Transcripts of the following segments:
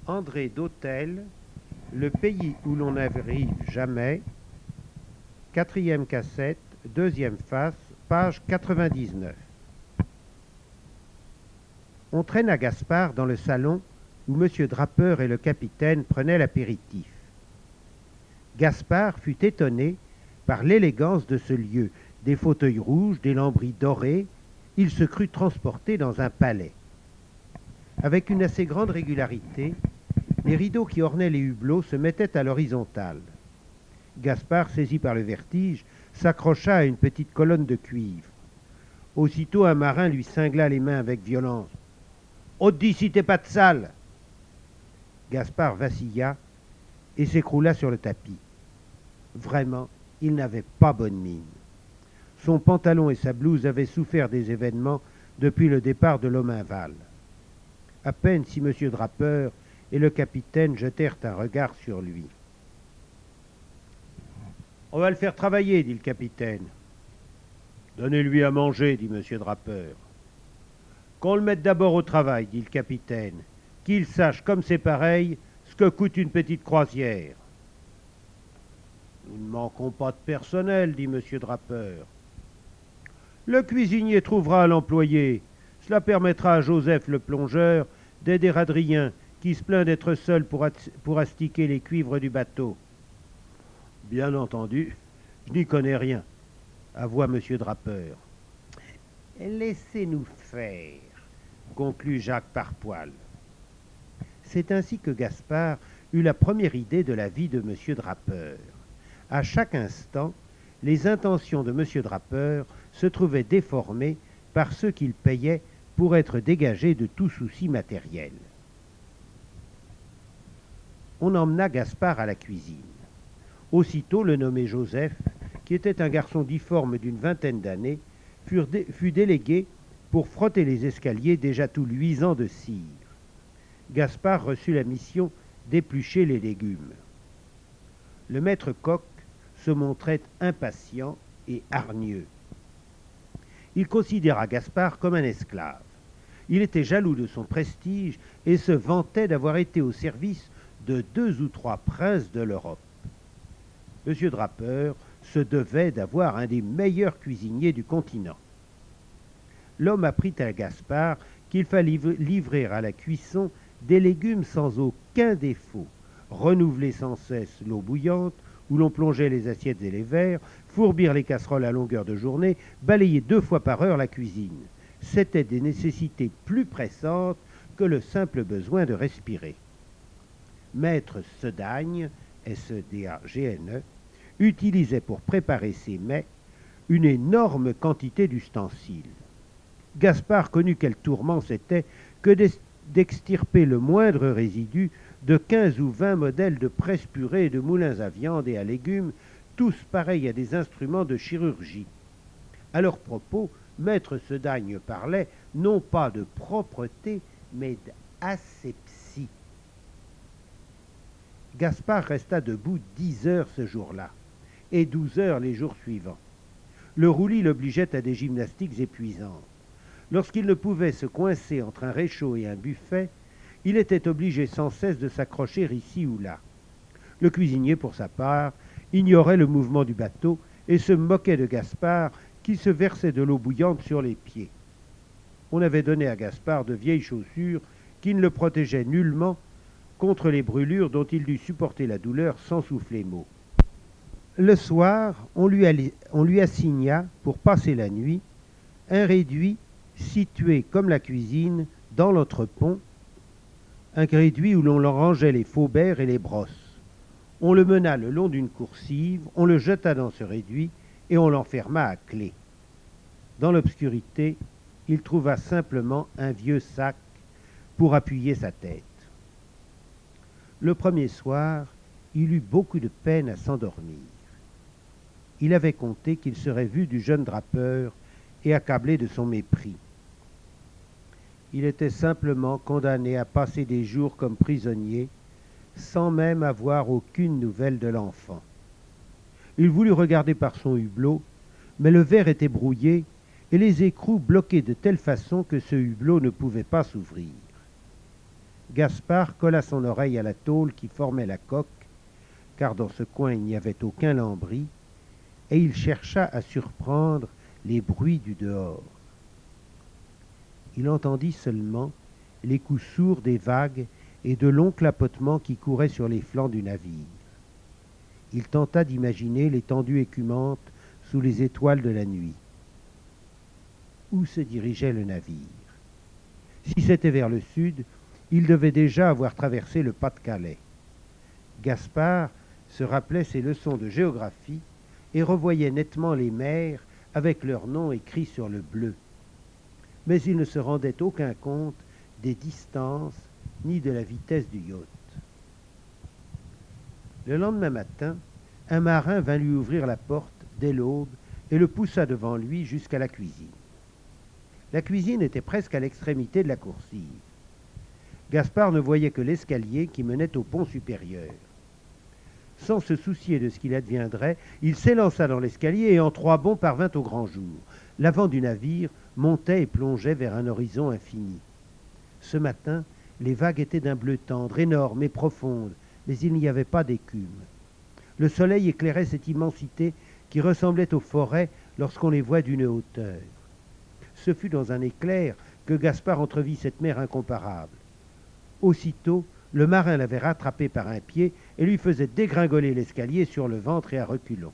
André d'Hôtel, Le pays où l'on n'arrive jamais, quatrième cassette, deuxième face, page 99. On traîna Gaspard dans le salon où M. Draper et le capitaine prenaient l'apéritif. Gaspard fut étonné par l'élégance de ce lieu, des fauteuils rouges, des lambris dorés. Il se crut transporté dans un palais. Avec une assez grande régularité, les rideaux qui ornaient les hublots se mettaient à l'horizontale. Gaspard, saisi par le vertige, s'accrocha à une petite colonne de cuivre. Aussitôt, un marin lui cingla les mains avec violence. « Ôte d'ici tes pattes sales !» Gaspard vacilla et s'écroula sur le tapis. Vraiment, il n'avait pas bonne mine. Son pantalon et sa blouse avaient souffert des événements depuis le départ de l'Ominval. À peine si M. Draper et le capitaine jetèrent un regard sur lui. « On va le faire travailler, dit le capitaine. »« Donnez-lui à manger, dit M. Draper. »« Qu'on le mette d'abord au travail, dit le capitaine. Qu'il sache, comme c'est pareil, ce que coûte une petite croisière. »« Nous ne manquons pas de personnel, dit M. Draper. »« Le cuisinier trouvera à l'employer. Cela permettra à Joseph le plongeur d'aider Adrien, qui se plaint d'être seul pour astiquer les cuivres du bateau. »« Bien entendu, je n'y connais rien, avoua M. Draper. »« Laissez-nous faire, conclut Jacques Parpoil. » C'est ainsi que Gaspard eut la première idée de la vie de M. Draper. À chaque instant, les intentions de M. Draper se trouvaient déformées par ceux qu'il payait pour être dégagés de tout souci matériel. On emmena Gaspard à la cuisine. Aussitôt, le nommé Joseph, qui était un garçon difforme d'une vingtaine d'années, fut délégué pour frotter les escaliers déjà tout luisants de cire. Gaspard reçut la mission d'éplucher les légumes. Le maître coq se montrait impatient et hargneux. Il considéra Gaspard comme un esclave. Il était jaloux de son prestige et se vantait d'avoir été au service de 2 ou 3 princes de l'Europe. M. Draper se devait d'avoir un des meilleurs cuisiniers du continent. L'homme apprit à Gaspard qu'il fallait livrer à la cuisson des légumes sans aucun défaut, renouveler sans cesse l'eau bouillante où l'on plongeait les assiettes et les verres, fourbir les casseroles à longueur de journée, balayer 2 fois par heure la cuisine. C'étaient des nécessités plus pressantes que le simple besoin de respirer. Maître Sedagne, S-E-D-A-G-N-E, utilisait pour préparer ses mets une énorme quantité d'ustensiles. Gaspard connut quel tourment c'était que d'extirper le moindre résidu de 15 ou 20 modèles de presse-purée et de moulins à viande et à légumes, tous pareils à des instruments de chirurgie. À leur propos, Maître Sedagne parlait non pas de propreté, mais d'asepsie. Gaspard resta debout 10 heures ce jour-là, et 12 heures les jours suivants. Le roulis l'obligeait à des gymnastiques épuisantes. Lorsqu'il ne pouvait se coincer entre un réchaud et un buffet, il était obligé sans cesse de s'accrocher ici ou là. Le cuisinier, pour sa part, ignorait le mouvement du bateau et se moquait de Gaspard qui se versait de l'eau bouillante sur les pieds. On avait donné à Gaspard de vieilles chaussures qui ne le protégeaient nullement contre les brûlures dont il dut supporter la douleur sans souffler mot. Le soir, on lui assigna, pour passer la nuit, un réduit situé comme la cuisine dans l'entrepont, un réduit où l'on rangeait les faubert et les brosses. On le mena le long d'une coursive, on le jeta dans ce réduit et on l'enferma à clé. Dans l'obscurité, il trouva simplement un vieux sac pour appuyer sa tête. Le premier soir, il eut beaucoup de peine à s'endormir. Il avait compté qu'il serait vu du jeune Draper et accablé de son mépris. Il était simplement condamné à passer des jours comme prisonnier, sans même avoir aucune nouvelle de l'enfant. Il voulut regarder par son hublot, mais le verre était brouillé et les écrous bloqués de telle façon que ce hublot ne pouvait pas s'ouvrir. Gaspard colla son oreille à la tôle qui formait la coque, car dans ce coin il n'y avait aucun lambris, et il chercha à surprendre les bruits du dehors. Il entendit seulement les coups sourds des vagues et de longs clapotements qui couraient sur les flancs du navire. Il tenta d'imaginer l'étendue écumante sous les étoiles de la nuit. Où se dirigeait le navire? Si c'était vers le sud, il devait déjà avoir traversé le Pas-de-Calais. Gaspard se rappelait ses leçons de géographie et revoyait nettement les mers avec leurs noms écrits sur le bleu. Mais il ne se rendait aucun compte des distances ni de la vitesse du yacht. Le lendemain matin, un marin vint lui ouvrir la porte dès l'aube et le poussa devant lui jusqu'à la cuisine. La cuisine était presque à l'extrémité de la coursive. Gaspard ne voyait que l'escalier qui menait au pont supérieur. Sans se soucier de ce qu'il adviendrait, il s'élança dans l'escalier et en 3 bonds parvint au grand jour. L'avant du navire montait et plongeait vers un horizon infini. Ce matin, les vagues étaient d'un bleu tendre, énormes et profondes, mais il n'y avait pas d'écume. Le soleil éclairait cette immensité qui ressemblait aux forêts lorsqu'on les voit d'une hauteur. Ce fut dans un éclair que Gaspard entrevit cette mer incomparable. Aussitôt, le marin l'avait rattrapé par un pied et lui faisait dégringoler l'escalier sur le ventre et à reculons.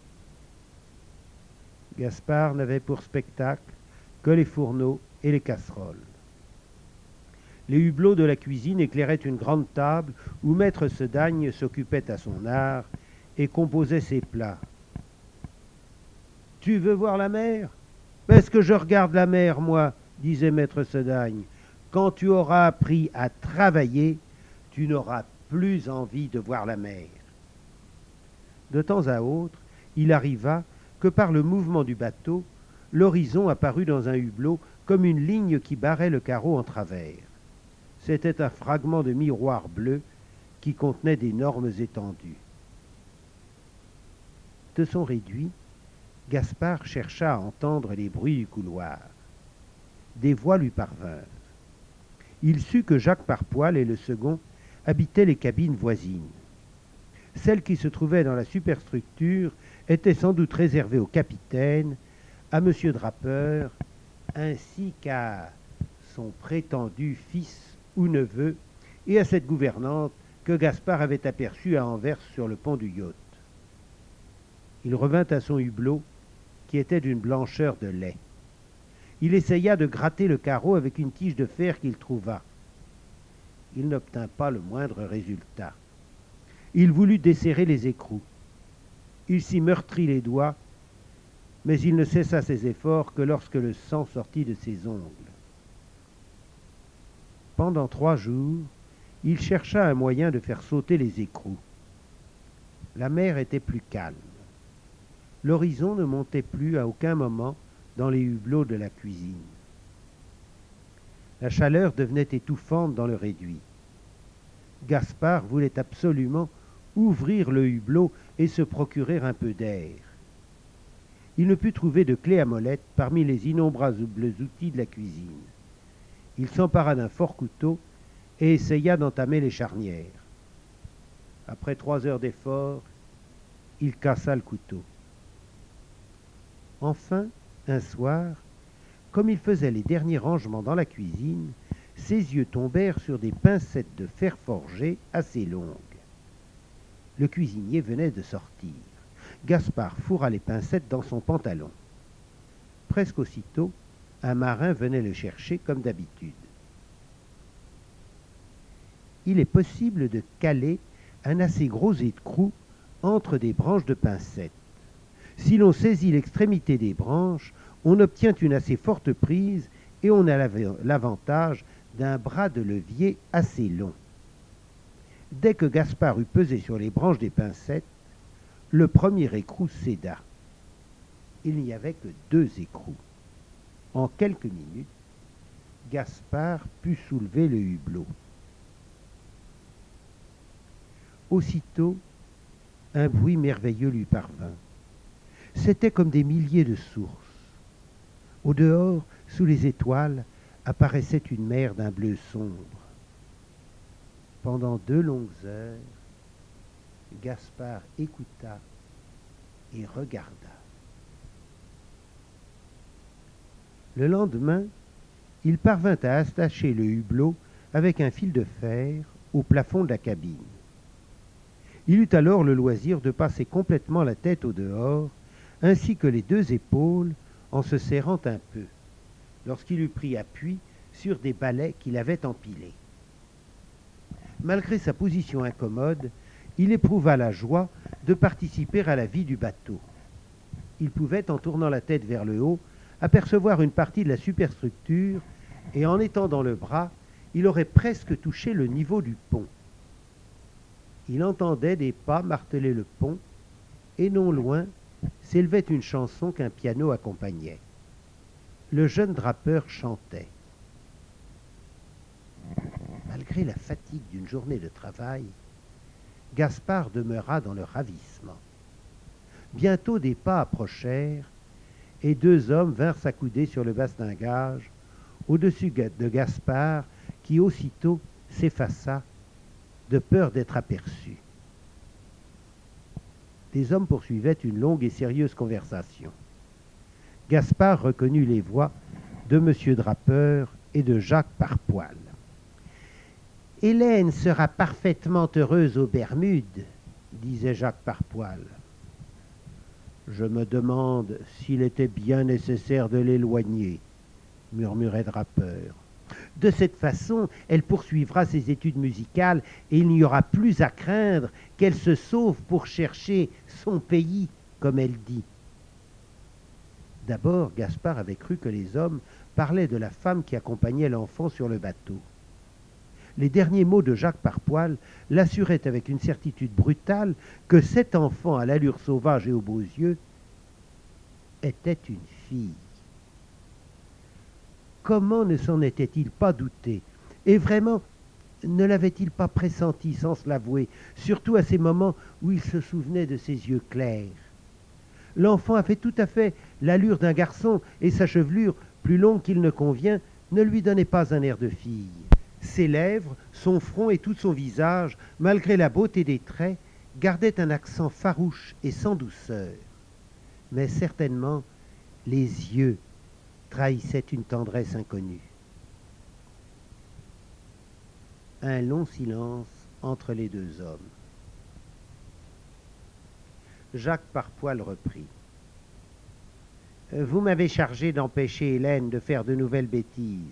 Gaspard n'avait pour spectacle que les fourneaux et les casseroles. Les hublots de la cuisine éclairaient une grande table où maître Sedagne s'occupait à son art et composait ses plats. « Tu veux voir la mer ? Est-ce que je regarde la mer, moi ?» disait maître Sedagne. « Quand tu auras appris à travailler, tu n'auras plus envie de voir la mer. » De temps à autre, il arriva que par le mouvement du bateau, l'horizon apparut dans un hublot comme une ligne qui barrait le carreau en travers. C'était un fragment de miroir bleu qui contenait d'énormes étendues. De son réduit, Gaspard chercha à entendre les bruits du couloir. Des voix lui parvinrent. Il sut que Jacques Parpoil et le second habitaient les cabines voisines. Celle qui se trouvait dans la superstructure était sans doute réservée au capitaine, à M. Drappeur, ainsi qu'à son prétendu fils ou neveu, et à cette gouvernante que Gaspard avait aperçue à Anvers sur le pont du yacht. Il revint à son hublot, qui était d'une blancheur de lait. Il essaya de gratter le carreau avec une tige de fer qu'il trouva. Il n'obtint pas le moindre résultat. Il voulut desserrer les écrous. Il s'y meurtrit les doigts, mais il ne cessa ses efforts que lorsque le sang sortit de ses ongles. Pendant 3 jours, il chercha un moyen de faire sauter les écrous. La mer était plus calme. L'horizon ne montait plus à aucun moment dans les hublots de la cuisine. La chaleur devenait étouffante dans le réduit. Gaspard voulait absolument ouvrir le hublot et se procurer un peu d'air. Il ne put trouver de clé à molette parmi les innombrables outils de la cuisine. Il s'empara d'un fort couteau et essaya d'entamer les charnières. Après 3 heures d'effort, il cassa le couteau. Enfin, un soir, comme il faisait les derniers rangements dans la cuisine, ses yeux tombèrent sur des pincettes de fer forgé assez longues. Le cuisinier venait de sortir. Gaspard fourra les pincettes dans son pantalon. Presque aussitôt, un marin venait le chercher comme d'habitude. Il est possible de caler un assez gros écrou entre des branches de pincettes. Si l'on saisit l'extrémité des branches, on obtient une assez forte prise et on a l'avantage d'un bras de levier assez long. Dès que Gaspard eut pesé sur les branches des pincettes, le premier écrou céda. Il n'y avait que 2 écrous. En quelques minutes, Gaspard put soulever le hublot. Aussitôt, un bruit merveilleux lui parvint. C'était comme des milliers de sources. Au dehors, sous les étoiles, apparaissait une mer d'un bleu sombre. Pendant 2 longues heures, Gaspard écouta et regarda. Le lendemain, il parvint à attacher le hublot avec un fil de fer au plafond de la cabine. Il eut alors le loisir de passer complètement la tête au dehors, ainsi que les 2 épaules, en se serrant un peu, lorsqu'il eut pris appui sur des balais qu'il avait empilés. Malgré sa position incommode, il éprouva la joie de participer à la vie du bateau. Il pouvait, en tournant la tête vers le haut, apercevoir une partie de la superstructure, et en étendant le bras, il aurait presque touché le niveau du pont. Il entendait des pas marteler le pont, et non loin s'élevait une chanson qu'un piano accompagnait. Le jeune drapeur chantait. Malgré la fatigue d'une journée de travail, Gaspard demeura dans le ravissement. Bientôt des pas approchèrent, et 2 hommes vinrent s'accouder sur le bastingage, au-dessus de Gaspard, qui aussitôt s'effaça, de peur d'être aperçu. Les hommes poursuivaient une longue et sérieuse conversation. Gaspard reconnut les voix de M. Drapeur et de Jacques Parpoil. « Hélène sera parfaitement heureuse aux Bermudes, » disait Jacques Parpoil. « Je me demande s'il était bien nécessaire de l'éloigner, » murmurait Drapeur. « De cette façon, elle poursuivra ses études musicales et il n'y aura plus à craindre qu'elle se sauve pour chercher son pays, comme elle dit. » D'abord, Gaspard avait cru que les hommes parlaient de la femme qui accompagnait l'enfant sur le bateau. Les derniers mots de Jacques Parpoil l'assuraient avec une certitude brutale que cet enfant à l'allure sauvage et aux beaux yeux était une fille. Comment ne s'en était-il pas douté? Et vraiment, ne l'avait-il pas pressenti sans se l'avouer, surtout à ces moments où il se souvenait de ses yeux clairs? L'enfant avait tout à fait l'allure d'un garçon, et sa chevelure, plus longue qu'il ne convient, ne lui donnait pas un air de fille. Ses lèvres, son front et tout son visage, malgré la beauté des traits, gardaient un accent farouche et sans douceur. Mais certainement, les yeux trahissaient une tendresse inconnue. Un long silence entre les 2 hommes. Jacques Parpoil reprit. « Vous m'avez chargé d'empêcher Hélène de faire de nouvelles bêtises.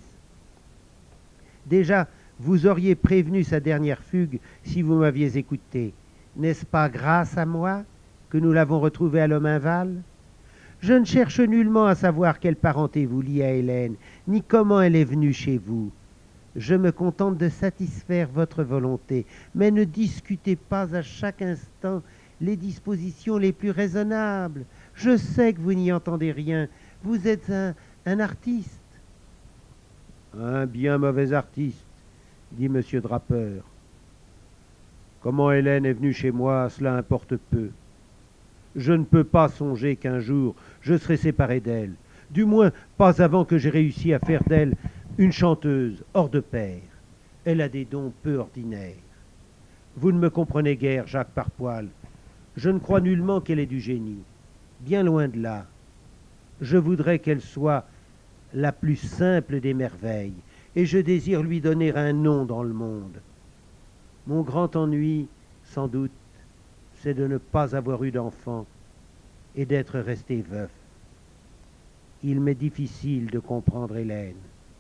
Déjà, vous auriez prévenu sa dernière fugue si vous m'aviez écouté. N'est-ce pas grâce à moi que nous l'avons retrouvée à Lominval? Je ne cherche nullement à savoir quelle parenté vous lie à Hélène, ni comment elle est venue chez vous. Je me contente de satisfaire votre volonté, mais ne discutez pas à chaque instant les dispositions les plus raisonnables. Je sais que vous n'y entendez rien. Vous êtes un artiste. » « Un bien mauvais artiste, » dit M. Drapeur. « Comment Hélène est venue chez moi, cela importe peu. Je ne peux pas songer qu'un jour je serai séparé d'elle, du moins pas avant que j'aie réussi à faire d'elle une chanteuse hors de pair. Elle a des dons peu ordinaires. Vous ne me comprenez guère, Jacques Parpoil. Je ne crois nullement qu'elle ait du génie. Bien loin de là. Je voudrais qu'elle soit la plus simple des merveilles, et je désire lui donner un nom dans le monde. Mon grand ennui, sans doute, c'est de ne pas avoir eu d'enfant et d'être resté veuf. Il m'est difficile de comprendre Hélène.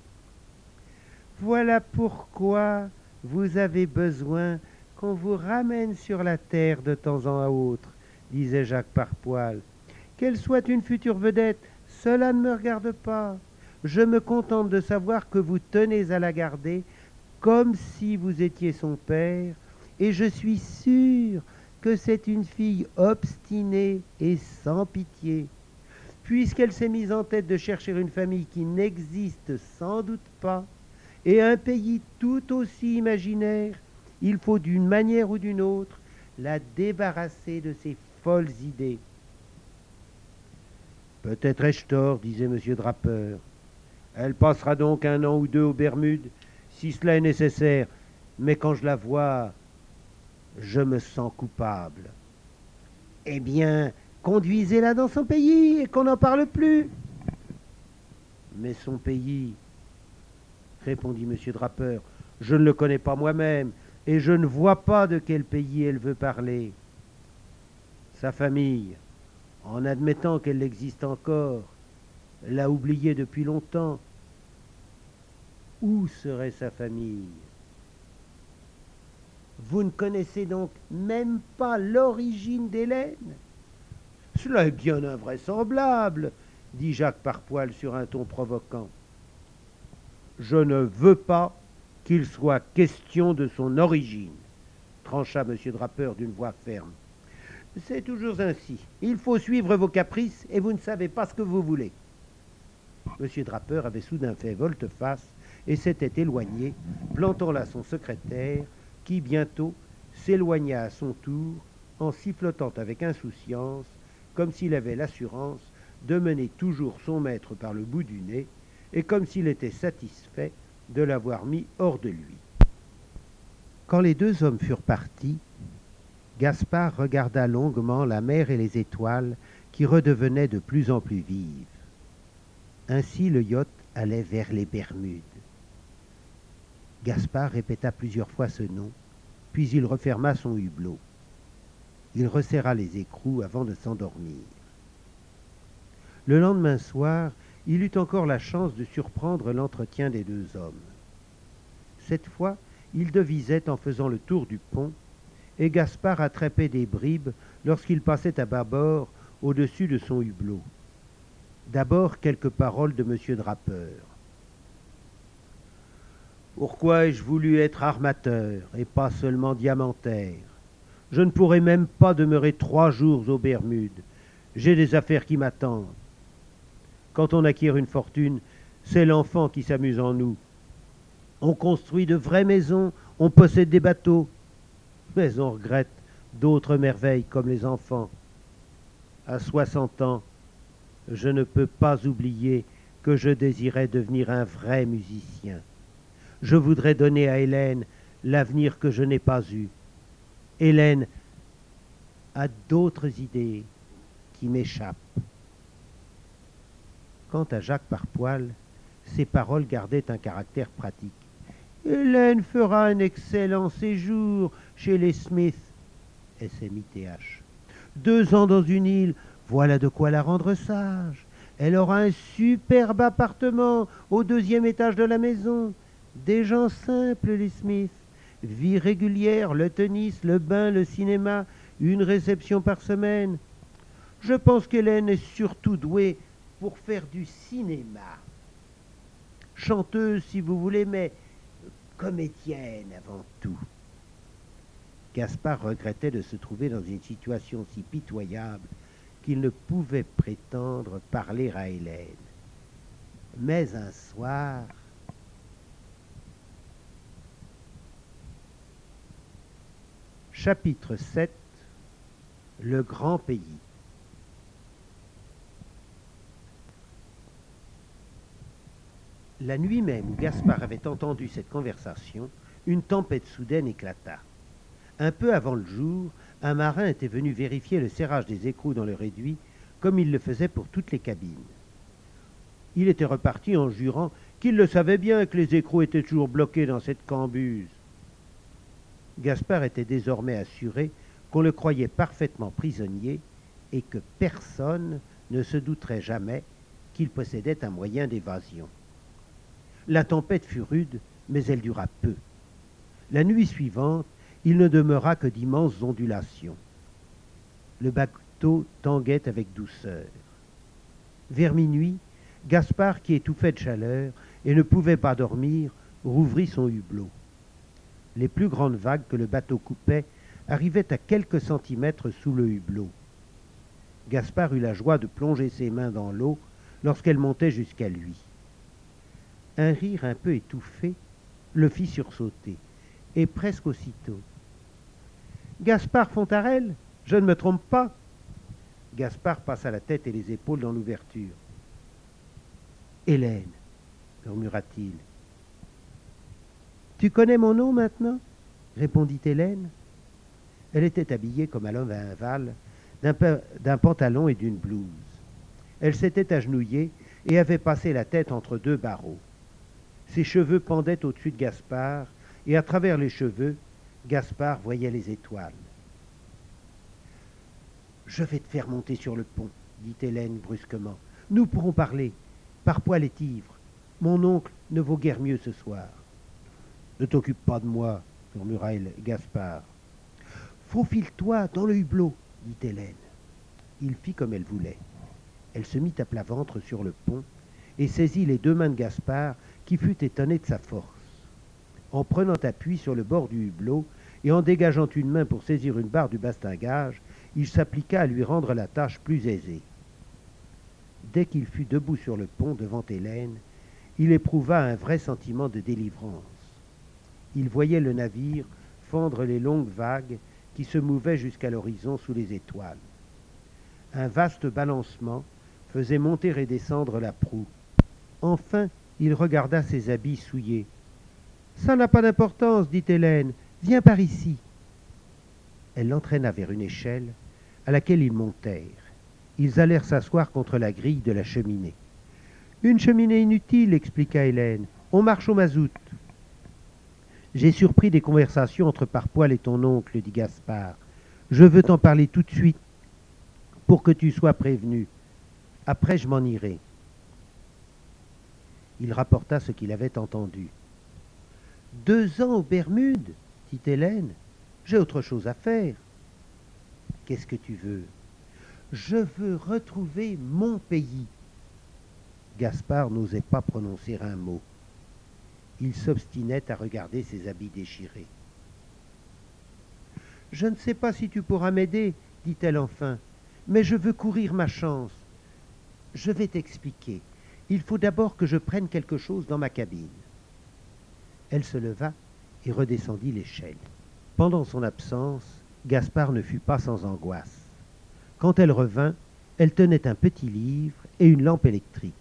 Voilà pourquoi vous avez besoin qu'on vous ramène sur la terre de temps en autre, disait Jacques Parpoil. Qu'elle soit une future vedette, cela ne me regarde pas. Je me contente de savoir que vous tenez à la garder comme si vous étiez son père, et je suis sûr que c'est une fille obstinée et sans pitié. Puisqu'elle s'est mise en tête de chercher une famille qui n'existe sans doute pas, et un pays tout aussi imaginaire, il faut d'une manière ou d'une autre la débarrasser de ses folles idées. Peut-être ai-je tort, disait M. Drapeur. Elle passera donc 1 an ou 2 aux Bermudes, si cela est nécessaire, mais quand je la vois, je me sens coupable. Eh bien, conduisez-la dans son pays et qu'on n'en parle plus. Mais son pays, répondit M. Draper, je ne le connais pas moi-même, et je ne vois pas de quel pays elle veut parler. Sa famille, en admettant qu'elle existe encore, l'a oubliée depuis longtemps. Où serait sa famille? Vous ne connaissez donc même pas l'origine d'Hélène? Cela est bien invraisemblable, dit Jacques Parpoil sur un ton provoquant. Je ne veux pas qu'il soit question de son origine, trancha M. Draper d'une voix ferme. C'est toujours ainsi. Il faut suivre vos caprices et vous ne savez pas ce que vous voulez. M. Draper avait soudain fait volte-face et s'était éloigné, plantant là son secrétaire, qui bientôt s'éloigna à son tour en sifflotant avec insouciance, comme s'il avait l'assurance de mener toujours son maître par le bout du nez, et comme s'il était satisfait de l'avoir mis hors de lui. Quand les deux hommes furent partis, Gaspard regarda longuement la mer et les étoiles qui redevenaient de plus en plus vives. Ainsi le yacht allait vers les Bermudes. Gaspard répéta plusieurs fois ce nom, puis il referma son hublot. Il resserra les écrous avant de s'endormir. Le lendemain soir, il eut encore la chance de surprendre l'entretien des deux hommes. Cette fois, il devisait en faisant le tour du pont, et Gaspard attrapait des bribes lorsqu'il passait à bâbord au-dessus de son hublot. D'abord, quelques paroles de M. Draper. Pourquoi ai-je voulu être armateur et pas seulement diamantaire? Je ne pourrai même pas demeurer 3 jours aux Bermudes. J'ai des affaires qui m'attendent. Quand on acquiert une fortune, c'est l'enfant qui s'amuse en nous. On construit de vraies maisons, on possède des bateaux, mais on regrette d'autres merveilles comme les enfants. À 60 ans, je ne peux pas oublier que je désirais devenir un vrai musicien. Je voudrais donner à Hélène l'avenir que je n'ai pas eu. Hélène a d'autres idées qui m'échappent. Quant à Jacques Parpoil, ses paroles gardaient un caractère pratique. Hélène fera un excellent séjour chez les Smith, SMITH. 2 ans dans une île, voilà de quoi la rendre sage. Elle aura un superbe appartement au 2e étage de la maison. Des gens simples, les Smith. Vie régulière, le tennis, le bain, le cinéma, une réception par semaine. Je pense qu'Hélène est surtout douée pour faire du cinéma. Chanteuse, si vous voulez, mais comédienne avant tout. Gaspard regrettait de se trouver dans une situation si pitoyable qu'il ne pouvait prétendre parler à Hélène. Mais un soir... Chapitre 7. Le grand pays. La nuit même où Gaspard avait entendu cette conversation, une tempête soudaine éclata. Un peu avant le jour, un marin était venu vérifier le serrage des écrous dans le réduit, comme il le faisait pour toutes les cabines. Il était reparti en jurant qu'il le savait bien que les écrous étaient toujours bloqués dans cette cambuse. Gaspard était désormais assuré qu'on le croyait parfaitement prisonnier et que personne ne se douterait jamais qu'il possédait un moyen d'évasion. La tempête fut rude, mais elle dura peu. La nuit suivante, il ne demeura que d'immenses ondulations. Le bateau tanguait avec douceur. Vers minuit, Gaspard, qui étouffait de chaleur et ne pouvait pas dormir, rouvrit son hublot. Les plus grandes vagues que le bateau coupait arrivaient à quelques centimètres sous le hublot. Gaspard eut la joie de plonger ses mains dans l'eau lorsqu'elle montait jusqu'à lui. Un rire un peu étouffé le fit sursauter, et presque aussitôt. « Gaspard Fontarelle, je ne me trompe pas !» Gaspard passa la tête et les épaules dans l'ouverture. « Hélène, murmura-t-il. Tu connais mon nom maintenant ? répondit Hélène. Elle était habillée comme à l'Enval, d'un pantalon et d'une blouse. Elle s'était agenouillée et avait passé la tête entre deux barreaux. Ses cheveux pendaient au-dessus de Gaspard, et à travers les cheveux, Gaspard voyait les étoiles. « Je vais te faire monter sur le pont, dit Hélène brusquement. Nous pourrons parler. Par poil et ivre. Mon oncle ne vaut guère mieux ce soir. Ne t'occupe pas de moi, murmura Gaspard. Faufile-toi dans le hublot, dit Hélène. Il fit comme elle voulait. Elle se mit à plat ventre sur le pont et saisit les deux mains de Gaspard, qui fut étonné de sa force. En prenant appui sur le bord du hublot et en dégageant une main pour saisir une barre du bastingage, il s'appliqua à lui rendre la tâche plus aisée. Dès qu'il fut debout sur le pont devant Hélène, il éprouva un vrai sentiment de délivrance. Il voyait le navire fendre les longues vagues qui se mouvaient jusqu'à l'horizon sous les étoiles. Un vaste balancement faisait monter et descendre la proue. Enfin, il regarda ses habits souillés. « Ça n'a pas d'importance, dit Hélène. Viens par ici. » Elle l'entraîna vers une échelle à laquelle ils montèrent. Ils allèrent s'asseoir contre la grille de la cheminée. « Une cheminée inutile, expliqua Hélène. On marche au mazout. » J'ai surpris des conversations entre Parpoil et ton oncle, dit Gaspard. Je veux t'en parler tout de suite pour que tu sois prévenu. Après, je m'en irai. Il rapporta ce qu'il avait entendu. 2 ans aux Bermudes, dit Hélène. J'ai autre chose à faire. Qu'est-ce que tu veux? Je veux retrouver mon pays. Gaspard n'osait pas prononcer un mot. Il s'obstinait à regarder ses habits déchirés. Je ne sais pas si tu pourras m'aider, dit-elle enfin, mais je veux courir ma chance. Je vais t'expliquer. Il faut d'abord que je prenne quelque chose dans ma cabine. Elle se leva et redescendit l'échelle. Pendant son absence, Gaspard ne fut pas sans angoisse. Quand elle revint, elle tenait un petit livre et une lampe électrique.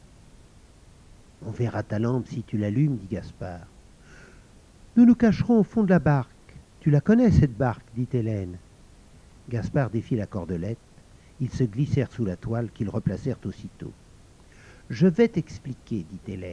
« On verra ta lampe si tu l'allumes, dit Gaspard. « Nous nous cacherons au fond de la barque. Tu la connais, cette barque, dit Hélène. » Gaspard défit la cordelette. Ils se glissèrent sous la toile qu'ils replacèrent aussitôt. « Je vais t'expliquer, dit Hélène. »«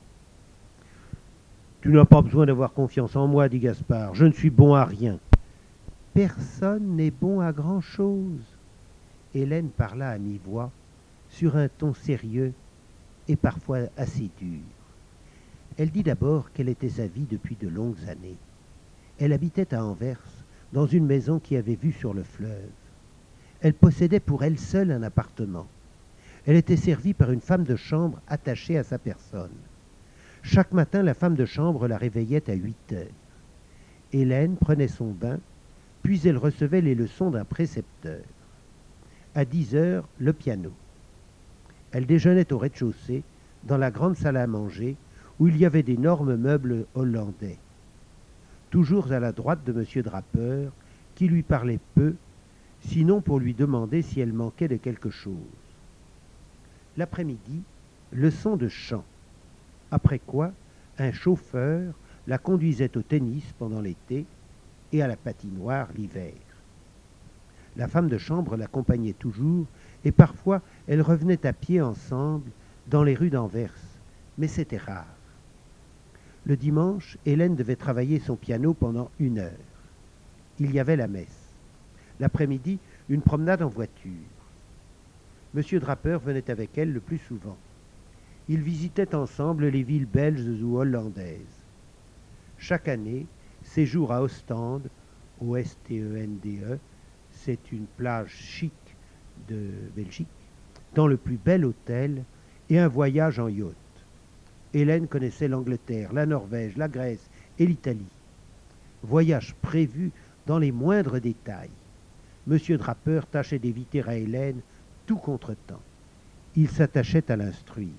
Tu n'as pas besoin d'avoir confiance en moi, dit Gaspard. Je ne suis bon à rien. »« Personne n'est bon à grand-chose. » Hélène parla à mi-voix, sur un ton sérieux et parfois assez dur. Elle dit d'abord qu'elle était sa vie depuis de longues années. Elle habitait à Anvers, dans une maison qui avait vue sur le fleuve. Elle possédait pour elle seule un appartement. Elle était servie par une femme de chambre attachée à sa personne. Chaque matin, la femme de chambre la réveillait à 8 heures. Hélène prenait son bain, puis elle recevait les leçons d'un précepteur. À 10 heures, le piano. Elle déjeunait au rez-de-chaussée, dans la grande salle à manger, où il y avait d'énormes meubles hollandais. Toujours à la droite de M. Draper, qui lui parlait peu, sinon pour lui demander si elle manquait de quelque chose. L'après-midi, leçon de chant. Après quoi, un chauffeur la conduisait au tennis pendant l'été et à la patinoire l'hiver. La femme de chambre l'accompagnait toujours et parfois elles revenaient à pied ensemble dans les rues d'Anvers, mais c'était rare. Le dimanche, Hélène devait travailler son piano pendant 1 heure. Il y avait la messe. L'après-midi, une promenade en voiture. M. Draper venait avec elle le plus souvent. Ils visitaient ensemble les villes belges ou hollandaises. Chaque année, séjour à Ostende, O-S-T-E-N-D-E, c'est une plage chic de Belgique, dans le plus bel hôtel et un voyage en yacht. Hélène connaissait l'Angleterre, la Norvège, la Grèce et l'Italie. Voyage prévu dans les moindres détails. M. Draper tâchait d'éviter à Hélène tout contretemps. Il s'attachait à l'instruire.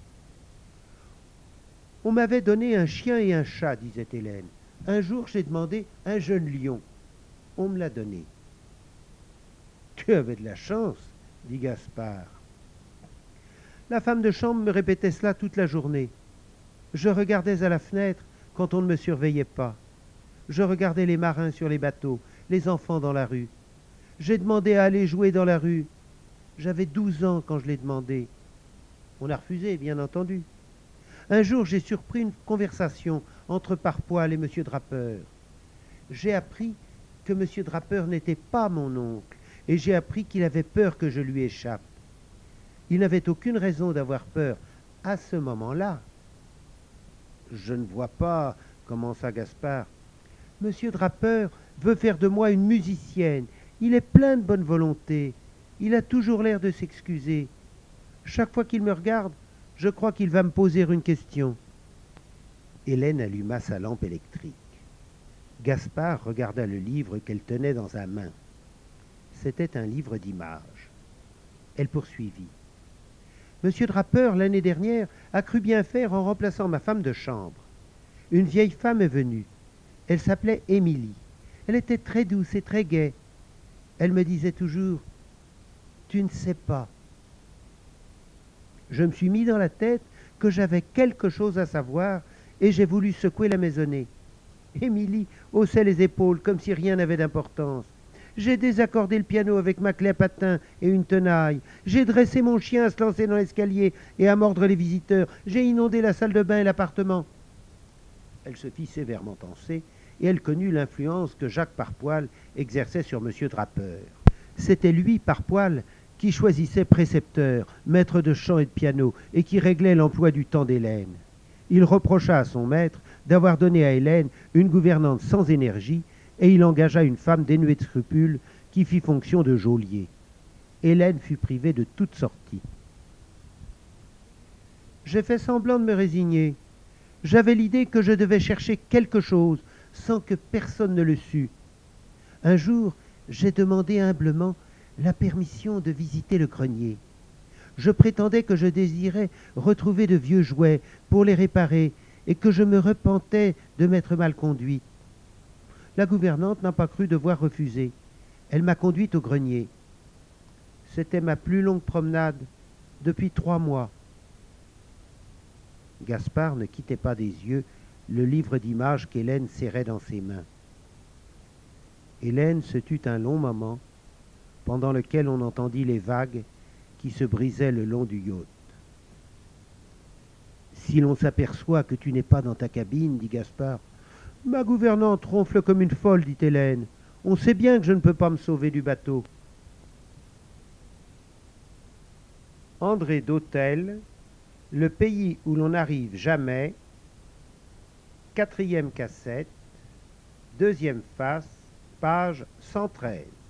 « On m'avait donné un chien et un chat, disait Hélène. Un jour, j'ai demandé un jeune lion. On me l'a donné. »« Tu avais de la chance, dit Gaspard. La femme de chambre me répétait cela toute la journée. Je regardais à la fenêtre quand on ne me surveillait pas. Je regardais les marins sur les bateaux, les enfants dans la rue. J'ai demandé à aller jouer dans la rue. J'avais 12 ans quand je l'ai demandé. On a refusé, bien entendu. Un jour, j'ai surpris une conversation entre Parpoil et M. Draper. J'ai appris que M. Draper n'était pas mon oncle, et j'ai appris qu'il avait peur que je lui échappe. Il n'avait aucune raison d'avoir peur à ce moment-là. Je ne vois pas, commença Gaspard. M. Draper veut faire de moi une musicienne. Il est plein de bonne volonté. Il a toujours l'air de s'excuser. Chaque fois qu'il me regarde, je crois qu'il va me poser une question. Hélène alluma sa lampe électrique. Gaspard regarda le livre qu'elle tenait dans sa main. C'était un livre d'images. Elle poursuivit. Monsieur Draper, l'année dernière, a cru bien faire en remplaçant ma femme de chambre. Une vieille femme est venue. Elle s'appelait Émilie. Elle était très douce et très gaie. Elle me disait toujours « Tu ne sais pas ». Je me suis mis dans la tête que j'avais quelque chose à savoir et j'ai voulu secouer la maisonnée. Émilie haussait les épaules comme si rien n'avait d'importance. J'ai désaccordé le piano avec ma clé à patin et une tenaille. J'ai dressé mon chien à se lancer dans l'escalier et à mordre les visiteurs. J'ai inondé la salle de bain et l'appartement. Elle se fit sévèrement tancer et elle connut l'influence que Jacques Parpoil exerçait sur M. Draper. C'était lui, Parpoil, qui choisissait précepteur, maître de chant et de piano, et qui réglait l'emploi du temps d'Hélène. Il reprocha à son maître d'avoir donné à Hélène une gouvernante sans énergie, et il engagea une femme dénuée de scrupules qui fit fonction de geôlier. Hélène fut privée de toute sortie. J'ai fait semblant de me résigner. J'avais l'idée que je devais chercher quelque chose sans que personne ne le sût. Un jour, j'ai demandé humblement la permission de visiter le grenier. Je prétendais que je désirais retrouver de vieux jouets pour les réparer et que je me repentais de m'être mal conduite. La gouvernante n'a pas cru devoir refuser. Elle m'a conduite au grenier. C'était ma plus longue promenade depuis 3 mois. Gaspard ne quittait pas des yeux le livre d'images qu'Hélène serrait dans ses mains. Hélène se tut un long moment, pendant lequel on entendit les vagues qui se brisaient le long du yacht. « Si l'on s'aperçoit que tu n'es pas dans ta cabine, dit Gaspard. « Ma gouvernante ronfle comme une folle, dit Hélène. On sait bien que je ne peux pas me sauver du bateau. » André d'Hôtel, Le pays où l'on n'arrive jamais, 4e cassette, 2e face, page 113.